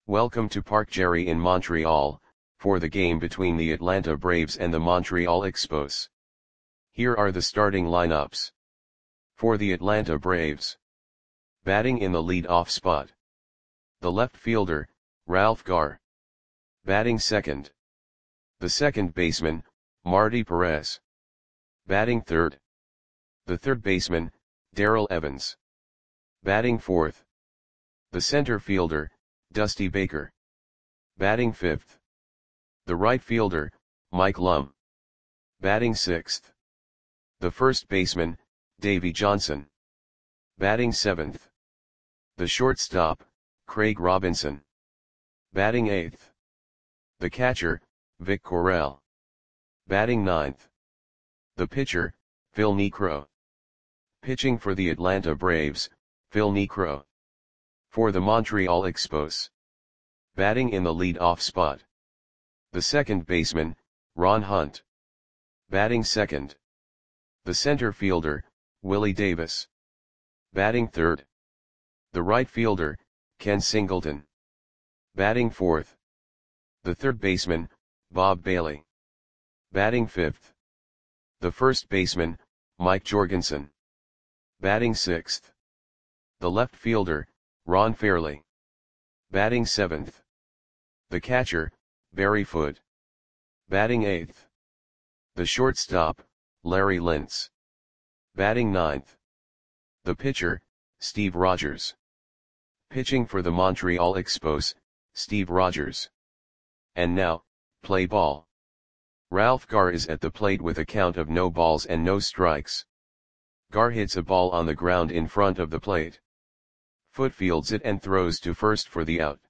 Welcome to Parc Gerry in Montreal, for the game between the Atlanta Braves and the Montreal Expos. Here are the starting lineups. For the Atlanta Braves. Batting in the lead-off spot. The left fielder, Ralph Garr. Batting second. The second baseman, Marty Perez. Batting third. The third baseman, Darrell Evans. Batting fourth. The center fielder, Dusty Baker. Batting fifth. The right fielder, Mike Lum. Batting sixth. The first baseman, Davey Johnson. Batting seventh. The shortstop, Craig Robinson. Batting eighth. The catcher, Vic Correll. Batting ninth. The pitcher, Phil Niekro. Pitching for the Atlanta Braves, Phil Niekro. For the Montreal Expos. Batting in the lead-off spot. The second baseman, Ron Hunt. Batting second. The center fielder, Willie Davis. Batting third. The right fielder, Ken Singleton. Batting fourth. The third baseman, Bob Bailey. Batting fifth. The first baseman, Mike Jorgensen. Batting sixth. The left fielder, Ron Fairly. Batting seventh. The catcher, Barry Foote. Batting eighth. The shortstop, Larry Lintz. Batting ninth. The pitcher, Steve Rogers. Pitching for the Montreal Expos, Steve Rogers. And now, play ball. Ralph Garr is at the plate with a count of no balls and no strikes. Garr hits a ball on the ground in front of the plate. Foote fields it and throws to first for the out.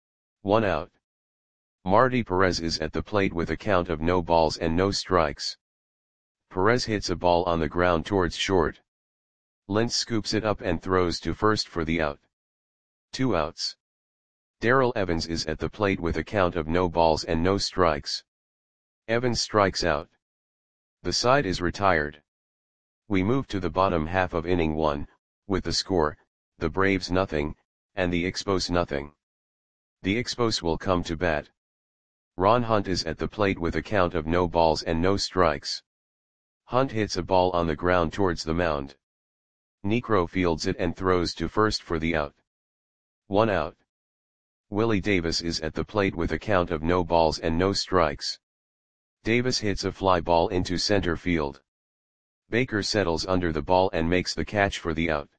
1 out. Marty Perez is at the plate with a count of no balls and no strikes. Perez hits a ball on the ground towards short. Lintz scoops it up and throws to first for the out. 2 outs. Darrell Evans is at the plate with a count of no balls and no strikes. Evans strikes out. The side is retired. We move to the bottom half of inning 1, with the score, the Braves nothing, and the Expos nothing. The Expos will come to bat. Ron Hunt is at the plate with a count of no balls and no strikes. Hunt hits a ball on the ground towards the mound. Niekro fields it and throws to first for the out. 1 out. Willie Davis is at the plate with a count of no balls and no strikes. Davis hits a fly ball into center field. Baker settles under the ball and makes the catch for the out.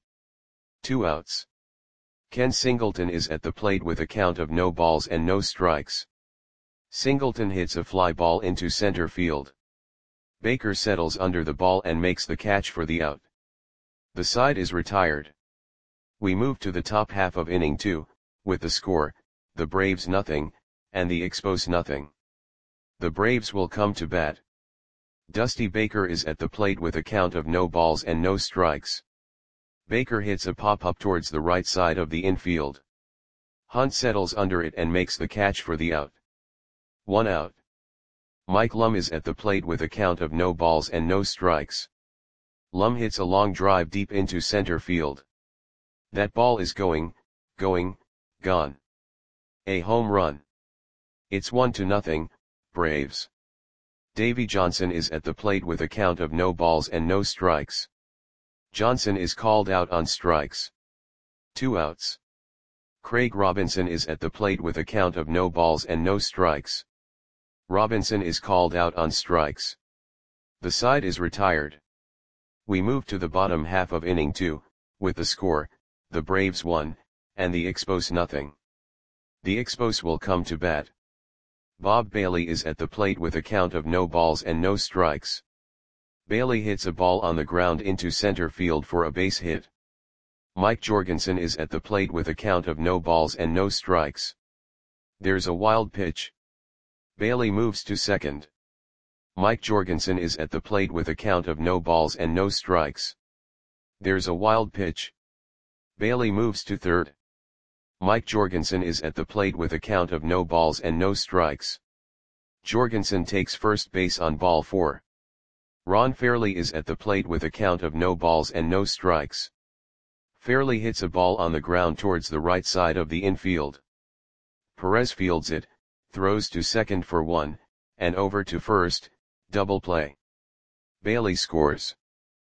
2 outs. Ken Singleton is at the plate with a count of no balls and no strikes. Singleton hits a fly ball into center field. Baker settles under the ball and makes the catch for the out. The side is retired. We move to the top half of inning 2, with the score, the Braves nothing, and the Expos nothing. The Braves will come to bat. Dusty Baker is at the plate with a count of no balls and no strikes. Baker hits a pop-up towards the right side of the infield. Hunt settles under it and makes the catch for the out. 1 out. Mike Lum is at the plate with a count of no balls and no strikes. Lum hits a long drive deep into center field. That ball is gone. A home run. It's 1-0, Braves. Davey Johnson is at the plate with a count of no balls and no strikes. Johnson is called out on strikes. 2 outs. Craig Robinson is at the plate with a count of no balls and no strikes. Robinson is called out on strikes. The side is retired. We move to the bottom half of inning 2, with the score, the Braves 1, and the Expos nothing. The Expos will come to bat. Bob Bailey is at the plate with a count of no balls and no strikes. Bailey hits a ball on the ground into center field for a base hit. Mike Jorgensen is at the plate with a count of no balls and no strikes. There's a wild pitch. Bailey moves to second. Mike Jorgensen is at the plate with a count of no balls and no strikes. There's a wild pitch. Bailey moves to third. Mike Jorgensen is at the plate with a count of no balls and no strikes. Jorgensen takes first base on ball 4. Ron Fairly is at the plate with a count of no balls and no strikes. Fairly hits a ball on the ground towards the right side of the infield. Perez fields it, throws to second for 1, and over to first, double play. Bailey scores.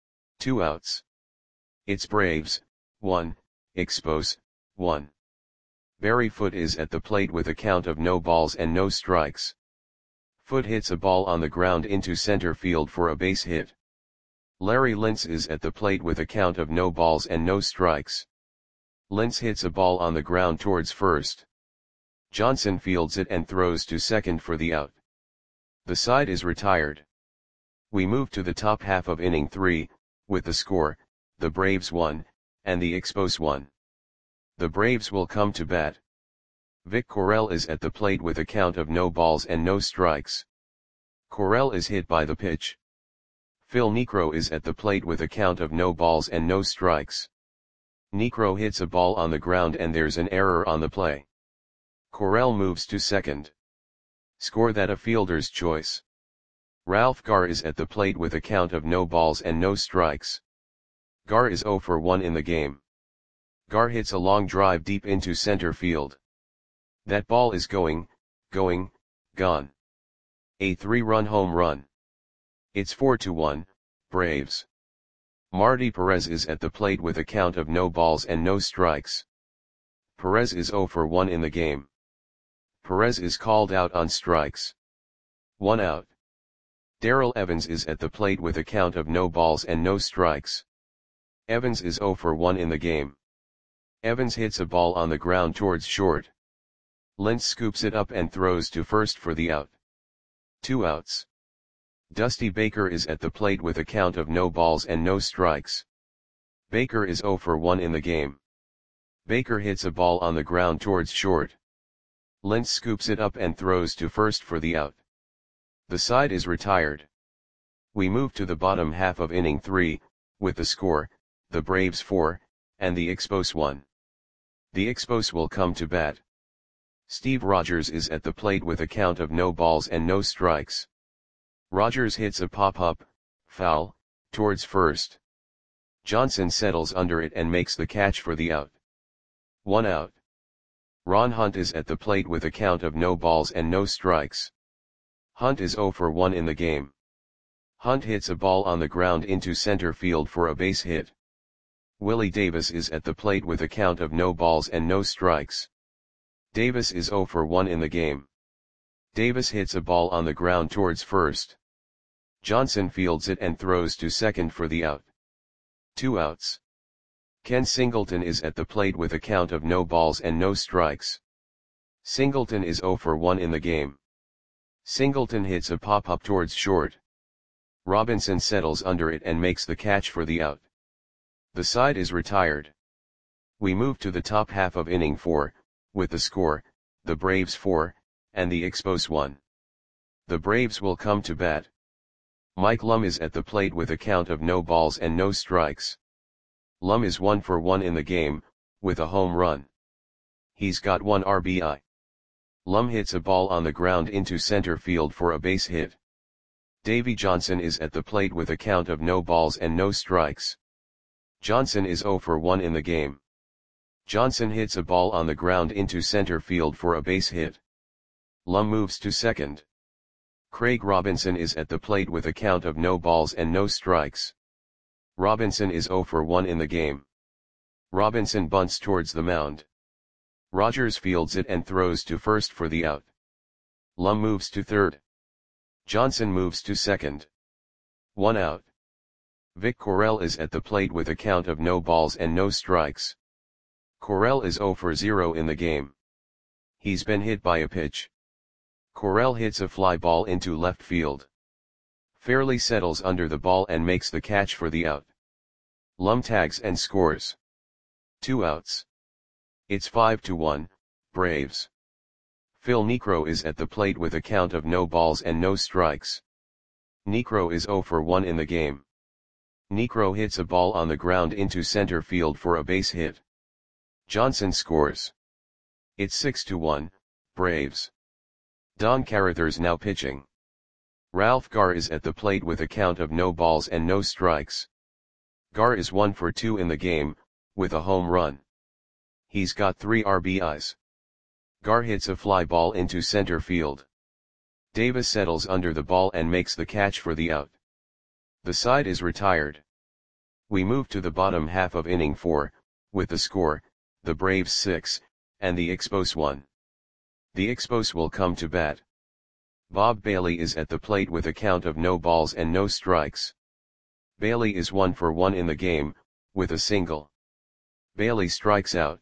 2 outs. It's Braves, 1, Expos, 1. Barry Foote is at the plate with a count of no balls and no strikes. Foote hits a ball on the ground into center field for a base hit. Larry Lintz is at the plate with a count of no balls and no strikes. Lintz hits a ball on the ground towards first. Johnson fields it and throws to second for the out. The side is retired. We move to the top half of inning 3, with the score, the Braves 1, and the Expos 1. The Braves will come to bat. Vic Correll is at the plate with a count of no balls and no strikes. Correll is hit by the pitch. Phil Niekro is at the plate with a count of no balls and no strikes. Niekro hits a ball on the ground and there's an error on the play. Correll moves to second. Score that a fielder's choice. Ralph Garr is at the plate with a count of no balls and no strikes. Garr is 0 for 1 in the game. Garr hits a long drive deep into center field. That ball is going, gone. A 3-run home run. It's 4-1, Braves. Marty Perez is at the plate with a count of no balls and no strikes. Perez is 0 for 1 in the game. Perez is called out on strikes. 1 out. Darrell Evans is at the plate with a count of no balls and no strikes. Evans is 0 for 1 in the game. Evans hits a ball on the ground towards short. Lentz scoops it up and throws to first for the out. 2 outs. Dusty Baker is at the plate with a count of no balls and no strikes. Baker is 0 for 1 in the game. Baker hits a ball on the ground towards short. Lentz scoops it up and throws to first for the out. The side is retired. We move to the bottom half of inning 3, with the score, the Braves 4, and the Expos 1. The Expos will come to bat. Steve Rogers is at the plate with a count of no balls and no strikes. Rogers hits a pop-up, foul, towards first. Johnson settles under it and makes the catch for the out. 1 out. Ron Hunt is at the plate with a count of no balls and no strikes. Hunt is 0 for 1 in the game. Hunt hits a ball on the ground into center field for a base hit. Willie Davis is at the plate with a count of no balls and no strikes. Davis is 0 for 1 in the game. Davis hits a ball on the ground towards first. Johnson fields it and throws to second for the out. 2 outs. Ken Singleton is at the plate with a count of no balls and no strikes. Singleton is 0 for 1 in the game. Singleton hits a pop-up towards short. Robinson settles under it and makes the catch for the out. The side is retired. We move to the top half of inning 4, with the score, the Braves 4, and the Expos 1. The Braves will come to bat. Mike Lum is at the plate with a count of no balls and no strikes. Lum is 1 for 1 in the game, with a home run. He's got 1 RBI. Lum hits a ball on the ground into center field for a base hit. Davey Johnson is at the plate with a count of no balls and no strikes. Johnson is 0 for 1 in the game. Johnson hits a ball on the ground into center field for a base hit. Lum moves to second. Craig Robinson is at the plate with a count of no balls and no strikes. Robinson is 0 for 1 in the game. Robinson bunts towards the mound. Rogers fields it and throws to first for the out. Lum moves to third. Johnson moves to second. 1 out. Vic Correll is at the plate with a count of no balls and no strikes. Correll is 0 for 0 in the game. He's been hit by a pitch. Correll hits a fly ball into left field. Fairly settles under the ball and makes the catch for the out. Lum tags and scores. 2 outs. It's 5-1, Braves. Phil Niekro is at the plate with a count of no balls and no strikes. Niekro is 0 for 1 in the game. Niekro hits a ball on the ground into center field for a base hit. Johnson scores. It's 6-1, Braves. Don Carruthers now pitching. Ralph Garr is at the plate with a count of no balls and no strikes. Garr is 1 for 2 in the game, with a home run. He's got 3 RBIs. Gar hits a fly ball into center field. Davis settles under the ball and makes the catch for the out. The side is retired. We move to the bottom half of inning 4, with the score, the Braves 6, and the Expos 1. The Expos will come to bat. Bob Bailey is at the plate with a count of no balls and no strikes. Bailey is 1 for 1 in the game, with a single. Bailey strikes out.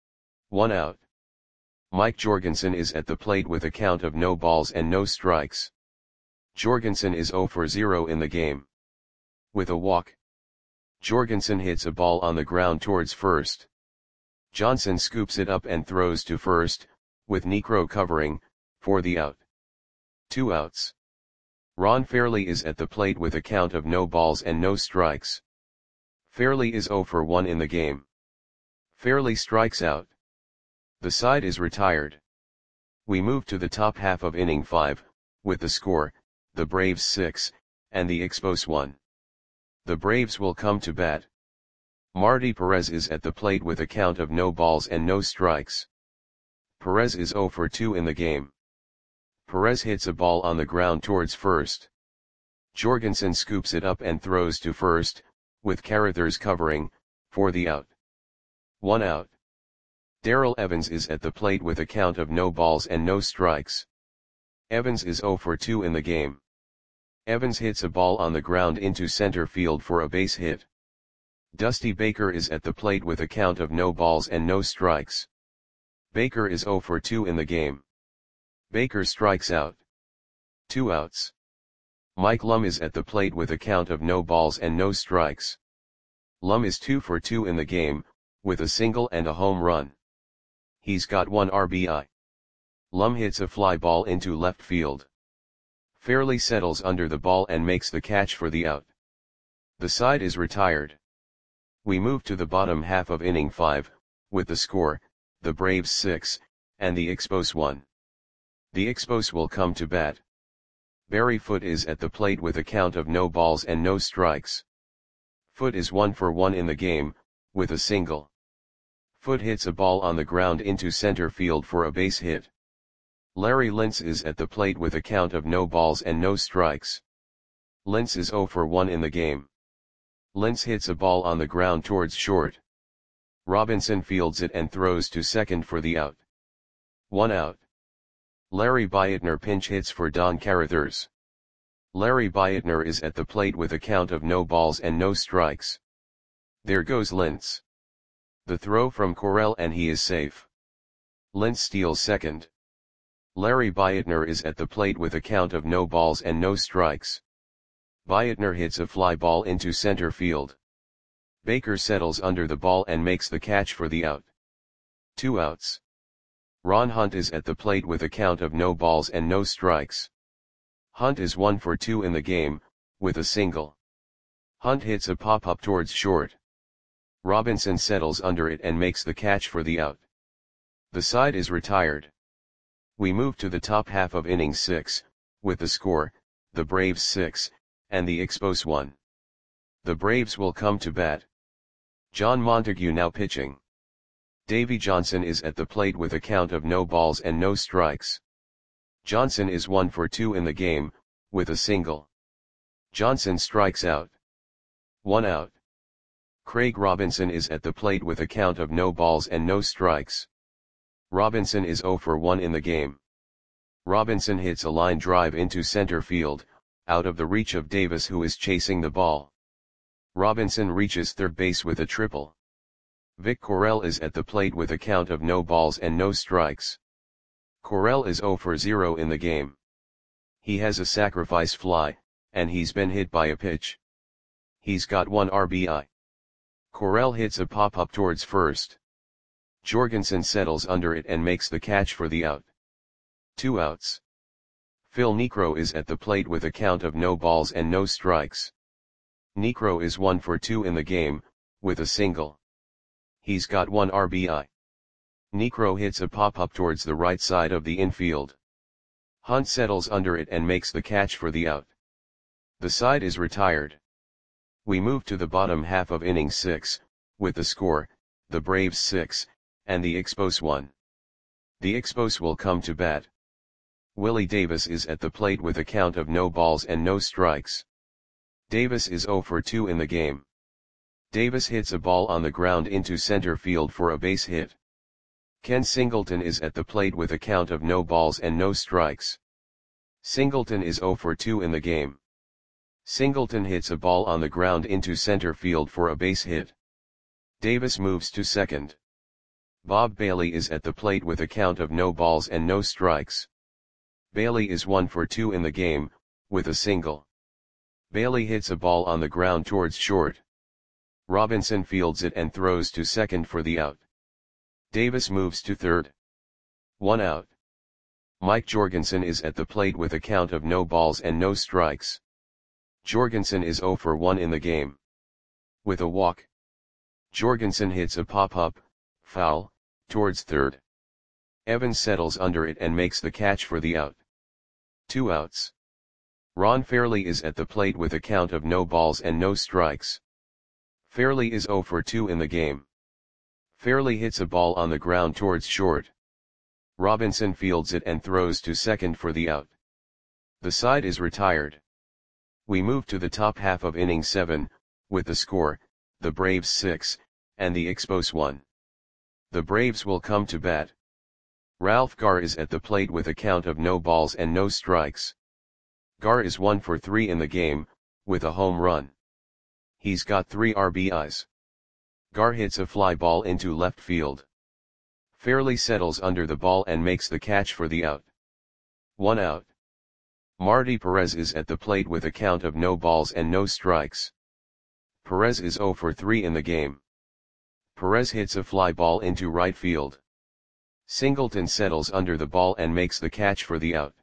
1 out. Mike Jorgensen is at the plate with a count of no balls and no strikes. Jorgensen is 0 for 0 in the game. With a walk. Jorgensen hits a ball on the ground towards first. Johnson scoops it up and throws to first, with Niekro covering, for the out. 2 outs. Ron Fairly is at the plate with a count of no balls and no strikes. Fairly is 0 for 1 in the game. Fairly strikes out. The side is retired. We move to the top half of inning 5, with the score, the Braves 6, and the Expos 1. The Braves will come to bat. Marty Perez is at the plate with a count of no balls and no strikes. Perez is 0 for 2 in the game. Perez hits a ball on the ground towards first. Jorgensen scoops it up and throws to first, with Carruthers covering, for the out. 1 out. Darrell Evans is at the plate with a count of no balls and no strikes. Evans is 0 for 2 in the game. Evans hits a ball on the ground into center field for a base hit. Dusty Baker is at the plate with a count of no balls and no strikes. Baker is 0 for 2 in the game. Baker strikes out. 2 outs. Mike Lum is at the plate with a count of no balls and no strikes. Lum is 2 for 2 in the game, with a single and a home run. He's got 1 RBI. Lum hits a fly ball into left field. Fairly settles under the ball and makes the catch for the out. The side is retired. We move to the bottom half of inning 5, with the score, the Braves 6, and the Expos 1. The Expos will come to bat. Barry Foote is at the plate with a count of no balls and no strikes. Foote is 1 for 1 in the game, with a single. Foote hits a ball on the ground into center field for a base hit. Larry Lintz is at the plate with a count of no balls and no strikes. Lintz is 0 for 1 in the game. Lintz hits a ball on the ground towards short. Robinson fields it and throws to second for the out. 1 out. Larry Beitner pinch hits for Don Carruthers. Larry Beitner is at the plate with a count of no balls and no strikes. There goes Lintz. The throw from Correll and he is safe. Lintz steals second. Larry Beitner is at the plate with a count of no balls and no strikes. Beitner hits a fly ball into center field. Baker settles under the ball and makes the catch for the out. 2 outs. Ron Hunt is at the plate with a count of no balls and no strikes. Hunt is 1 for 2 in the game, with a single. Hunt hits a pop-up towards short. Robinson settles under it and makes the catch for the out. The side is retired. We move to the top half of inning 6, with the score, the Braves 6, and the Expos 1. The Braves will come to bat. John Montague now pitching. Davy Johnson is at the plate with a count of no balls and no strikes. Johnson is 1 for 2 in the game, with a single. Johnson strikes out. 1 out. Craig Robinson is at the plate with a count of no balls and no strikes. Robinson is 0 for 1 in the game. Robinson hits a line drive into center field, out of the reach of Davis who is chasing the ball. Robinson reaches third base with a triple. Vic Correll is at the plate with a count of no balls and no strikes. Correll is 0 for 0 in the game. He has a sacrifice fly, and he's been hit by a pitch. He's got 1 RBI. Correll hits a pop-up towards first. Jorgensen settles under it and makes the catch for the out. 2 outs. Phil Niekro is at the plate with a count of no balls and no strikes. Niekro is 1 for 2 in the game, with a single. He's got 1 RBI. Niekro hits a pop-up towards the right side of the infield. Hunt settles under it and makes the catch for the out. The side is retired. We move to the bottom half of inning 6, with the score, the Braves 6, and the Expos 1. The Expos will come to bat. Willie Davis is at the plate with a count of no balls and no strikes. Davis is 0 for 2 in the game. Davis hits a ball on the ground into center field for a base hit. Ken Singleton is at the plate with a count of no balls and no strikes. Singleton is 0 for 2 in the game. Singleton hits a ball on the ground into center field for a base hit. Davis moves to second. Bob Bailey is at the plate with a count of no balls and no strikes. Bailey is 1 for 2 in the game, with a single. Bailey hits a ball on the ground towards short. Robinson fields it and throws to second for the out. Davis moves to third. 1 out. Mike Jorgensen is at the plate with a count of no balls and no strikes. Jorgensen is 0 for 1 in the game. With a walk. Jorgensen hits a pop-up, foul, towards third. Evans settles under it and makes the catch for the out. 2 outs. Ron Fairley is at the plate with a count of no balls and no strikes. Fairley is 0 for 2 in the game. Fairley hits a ball on the ground towards short. Robinson fields it and throws to second for the out. The side is retired. We move to the top half of inning 7, with the score, the Braves 6, and the Expos 1. The Braves will come to bat. Ralph Garr is at the plate with a count of no balls and no strikes. Garr is 1 for 3 in the game, with a home run. He's got 3 RBIs. Garr hits a fly ball into left field. Fairley settles under the ball and makes the catch for the out. 1 out. Marty Perez is at the plate with a count of no balls and no strikes. Perez is 0 for 3 in the game. Perez hits a fly ball into right field. Singleton settles under the ball and makes the catch for the out.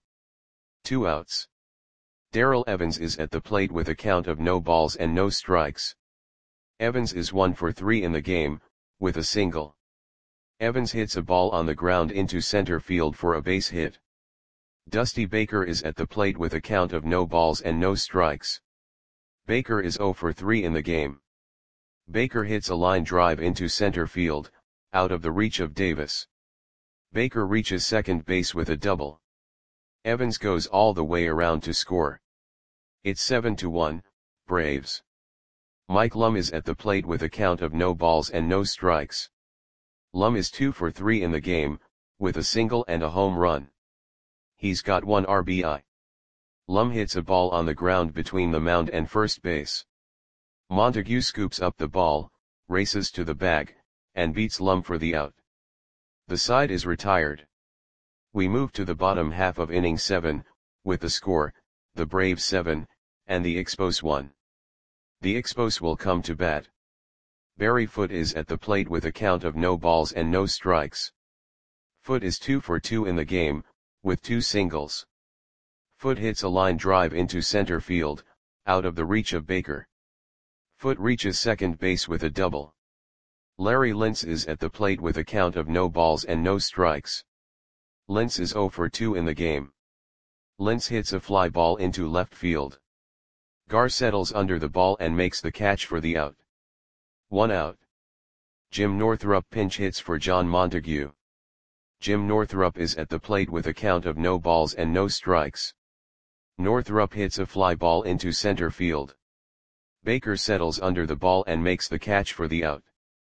2 outs. Darrell Evans is at the plate with a count of no balls and no strikes. Evans is 1 for 3 in the game, with a single. Evans hits a ball on the ground into center field for a base hit. Dusty Baker is at the plate with a count of no balls and no strikes. Baker is 0 for 3 in the game. Baker hits a line drive into center field, out of the reach of Davis. Baker reaches second base with a double. Evans goes all the way around to score. It's 7-1, Braves. Mike Lum is at the plate with a count of no balls and no strikes. Lum is 2 for 3 in the game, with a single and a home run. He's got 1 RBI. Lum hits a ball on the ground between the mound and first base. Montague scoops up the ball, races to the bag, and beats Lum for the out. The side is retired. We move to the bottom half of inning 7, with the score, the Braves 7, and the Expos 1. The Expos will come to bat. Barry Foote is at the plate with a count of no balls and no strikes. Foote is 2 for 2 in the game, with 2 singles. Foote hits a line drive into center field, out of the reach of Baker. Foote reaches second base with a double. Larry Lintz is at the plate with a count of no balls and no strikes. Lintz is 0 for 2 in the game. Lintz hits a fly ball into left field. Garr settles under the ball and makes the catch for the out. 1 out. Jim Northrup pinch hits for John Montague. Jim Northrup is at the plate with a count of no balls and no strikes. Northrup hits a fly ball into center field. Baker settles under the ball and makes the catch for the out.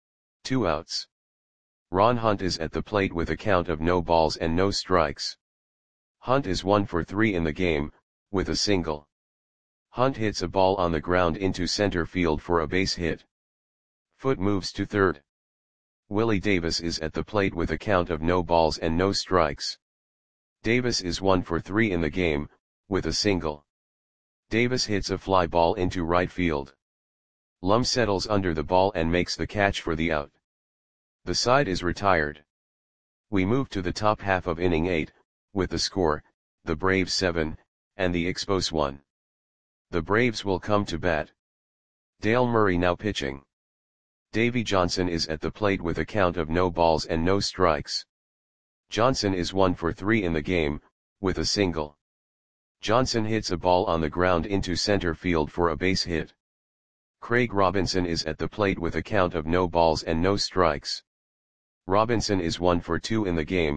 2 outs. Ron Hunt is at the plate with a count of no balls and no strikes. Hunt is 1 for 3 in the game, with a single. Hunt hits a ball on the ground into center field for a base hit. Foote moves to third. Willie Davis is at the plate with a count of no balls and no strikes. Davis is 1 for 3 in the game, with a single. Davis hits a fly ball into right field. Lum settles under the ball and makes the catch for the out. The side is retired. We move to the top half of inning 8, with the score, the Braves 7, and the Expos 1. The Braves will come to bat. Dale Murray now pitching. Davy Johnson is at the plate with a count of no balls and no strikes. Johnson is 1 for 3 in the game, with a single. Johnson hits a ball on the ground into center field for a base hit. Craig Robinson is at the plate with a count of no balls and no strikes. Robinson is 1 for 2 in the game,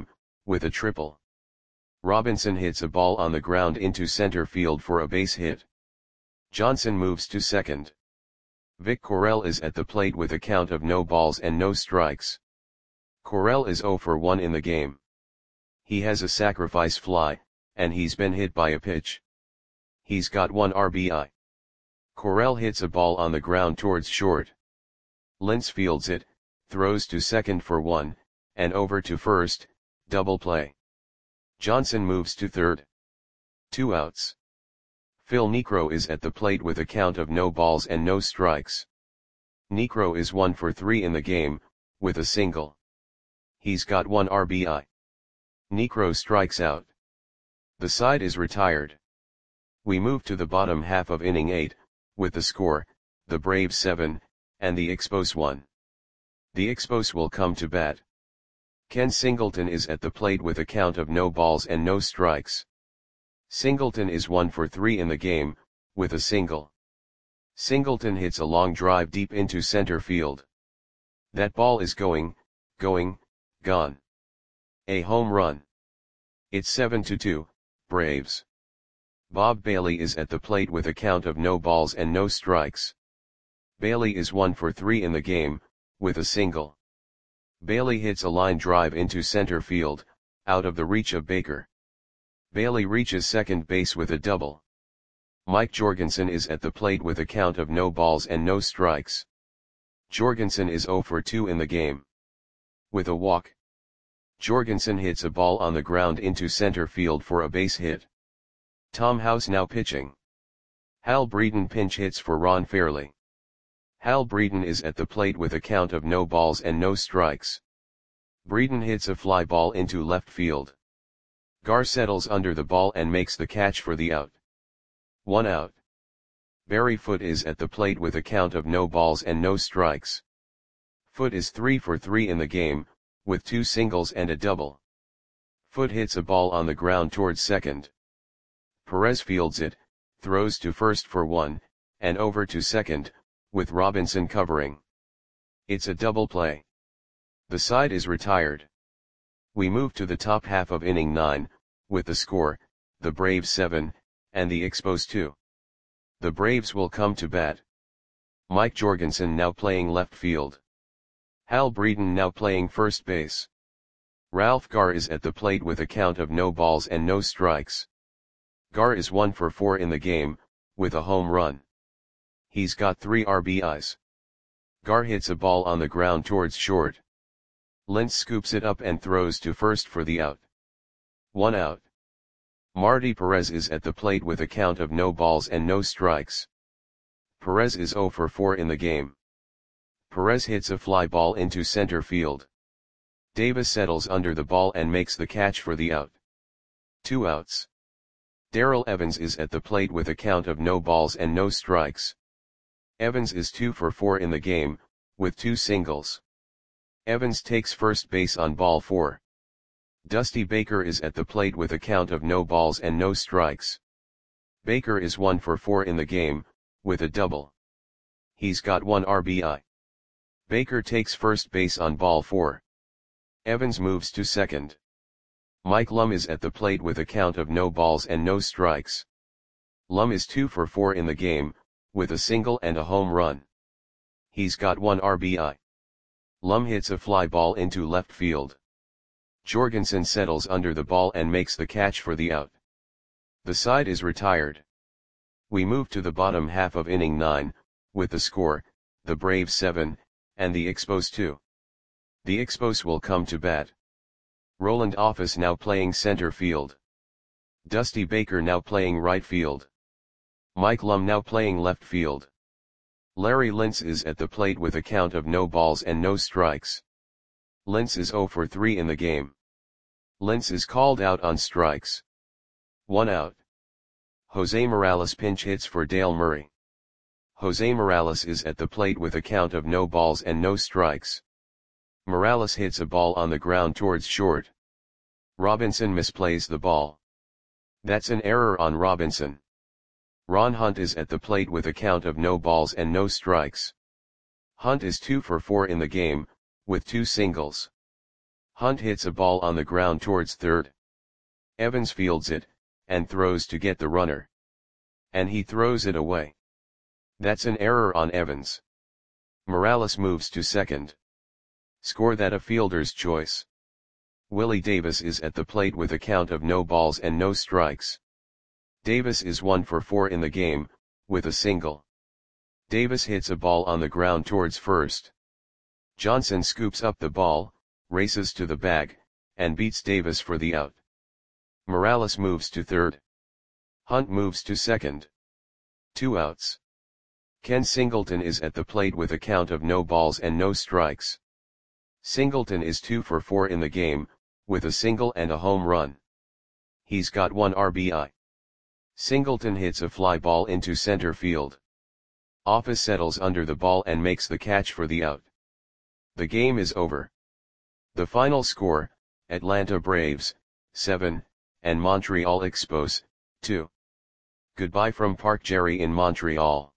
with a triple. Robinson hits a ball on the ground into center field for a base hit. Johnson moves to second. Vic Correll is at the plate with a count of no balls and no strikes. Correll is 0 for 1 in the game. He has a sacrifice fly, and he's been hit by a pitch. He's got 1 RBI. Correll hits a ball on the ground towards short. Lentz fields it, throws to second for 1, and over to first, double play. Johnson moves to third. 2 outs. Phil Niekro is at the plate with a count of no balls and no strikes. Niekro is 1 for 3 in the game, with a single. He's got 1 RBI. Niekro strikes out. The side is retired. We move to the bottom half of inning 8, with the score, the Braves 7, and the Expos 1. The Expos will come to bat. Ken Singleton is at the plate with a count of no balls and no strikes. Singleton is 1 for 3 in the game, with a single. Singleton hits a long drive deep into center field. That ball is gone. A home run. It's 7-2, Braves. Bob Bailey is at the plate with a count of no balls and no strikes. Bailey is 1 for 3 in the game, with a single. Bailey hits a line drive into center field, out of the reach of Baker. Bailey reaches second base with a double. Mike Jorgensen is at the plate with a count of no balls and no strikes. Jorgensen is 0 for 2 in the game. With a walk. Jorgensen hits a ball on the ground into center field for a base hit. Tom House now pitching. Hal Breeden pinch hits for Ron Fairly. Hal Breeden is at the plate with a count of no balls and no strikes. Breeden hits a fly ball into left field. Gar settles under the ball and makes the catch for the out. 1 out. Barry Foote is at the plate with a count of no balls and no strikes. Foote is 3 for 3 in the game, with 2 singles and a double. Foote hits a ball on the ground towards second. Perez fields it, throws to first for 1, and over to second, with Robinson covering. It's a double play. The side is retired. We move to the top half of inning 9, with the score, the Braves 7, and the Expos 2. The Braves will come to bat. Mike Jorgensen now playing left field. Hal Breeden now playing first base. Ralph Gar is at the plate with a count of no balls and no strikes. Gar is 1 for 4 in the game, with a home run. He's got 3 RBIs. Gar hits a ball on the ground towards short. Lentz scoops it up and throws to first for the out. 1 out. Marty Perez is at the plate with a count of no balls and no strikes. Perez is 0 for 4 in the game. Perez hits a fly ball into center field. Davis settles under the ball and makes the catch for the out. 2 outs. Darrell Evans is at the plate with a count of no balls and no strikes. Evans is 2 for 4 in the game, with 2 singles. Evans takes first base on ball 4. Dusty Baker is at the plate with a count of no balls and no strikes. Baker is 1 for 4 in the game, with a double. He's got 1 RBI. Baker takes first base on ball 4. Evans moves to second. Mike Lum is at the plate with a count of no balls and no strikes. Lum is 2 for 4 in the game, with a single and a home run. He's got 1 RBI. Lum hits a fly ball into left field. Jorgensen settles under the ball and makes the catch for the out. The side is retired. We move to the bottom half of inning 9, with the score, the Braves 7, and the Expos 2. The Expos will come to bat. Roland Office now playing center field. Dusty Baker now playing right field. Mike Lum now playing left field. Larry Lentz is at the plate with a count of no balls and no strikes. Lentz is 0 for 3 in the game. Lentz is called out on strikes. 1 out. Jose Morales pinch hits for Dale Murray. Jose Morales is at the plate with a count of no balls and no strikes. Morales hits a ball on the ground towards short. Robinson misplays the ball. That's an error on Robinson. Ron Hunt is at the plate with a count of no balls and no strikes. Hunt is 2 for 4 in the game, with 2 singles. Hunt hits a ball on the ground towards third. Evans fields it, and throws to get the runner. And he throws it away. That's an error on Evans. Morales moves to second. Score that a fielder's choice. Willie Davis is at the plate with a count of no balls and no strikes. Davis is 1 for 4 in the game, with a single. Davis hits a ball on the ground towards first. Johnson scoops up the ball, races to the bag, and beats Davis for the out. Morales moves to third. Hunt moves to second. 2 outs. Ken Singleton is at the plate with a count of no balls and no strikes. Singleton is 2 for 4 in the game, with a single and a home run. He's got 1 RBI. Singleton hits a fly ball into center field. Office settles under the ball and makes the catch for the out. The game is over. The final score, Atlanta Braves, 7, and Montreal Expos, 2. Goodbye from Park Jerry in Montreal.